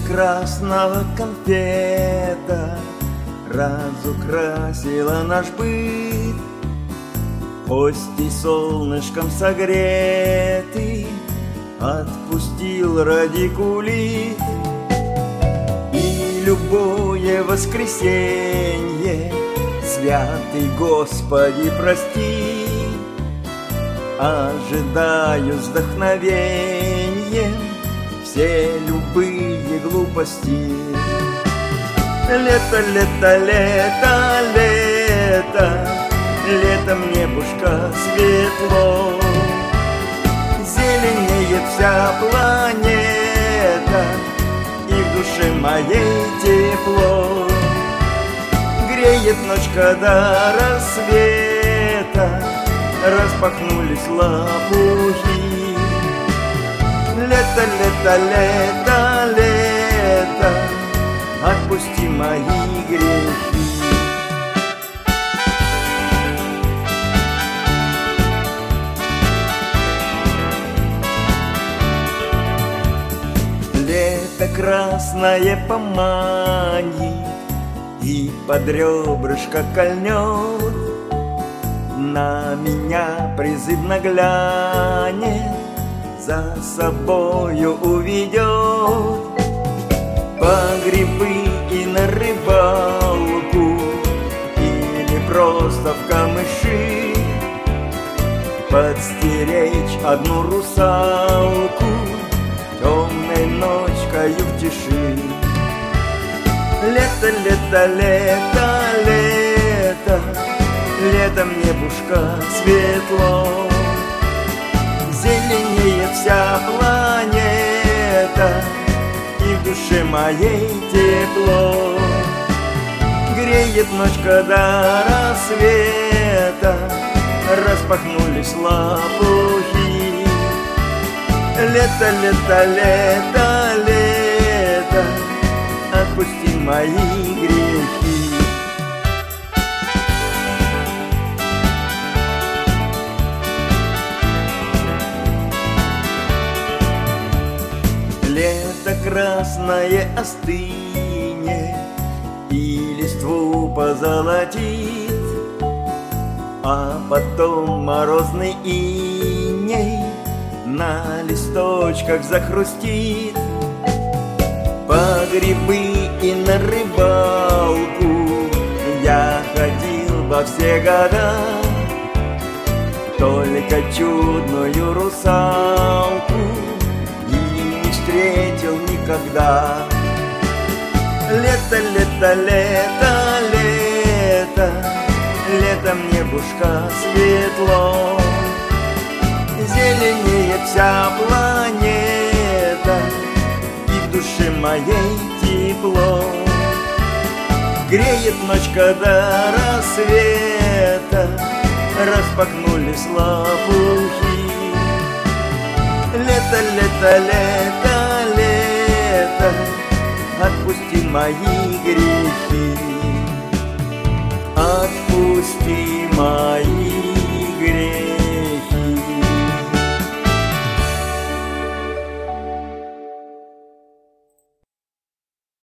красного конфета разукрасила наш быт. Кости солнышком согретый отпустил радикулит. И любое воскресенье, святый Господи, прости, ожидаю с вдохновением все любые глупости. Лето, лето, лето, лето, летом небушка светло, зеленеет вся планета, и в душе моей тепло. Греет ночь, когда рассвета распахнулись лопухи. Лето, лето, лето, лето, отпусти мои грехи. Лето красное поманит и под ребрышко кольнет, на меня призывно глянет, за собою уведет. По грибы и на рыбалку, или просто в камыши, подстеречь одну русалку темной ночкою в тиши. Лето, лето, лето, лето, летом небушка светло, зеленеет вся планета, и в душе моей тепло. Греет ночь, когда рассвета распахнулись лопухи. Лето, лето, лето, лето, отпусти мои грехи. Лето красное остынет и листву позолотит, а потом морозный иней на листочках захрустит. По грибы и на рыбалку я ходил во все года, только чудную русалку встретил никогда. Лето, лето, лето, лето, летом небушка светло, зеленеет вся планета, и в душе моей тепло. Греет ночь, когда рассвета распахнулись лопухи. Лето, лето, лето, лето, отпусти мои грехи. Отпусти мои грехи.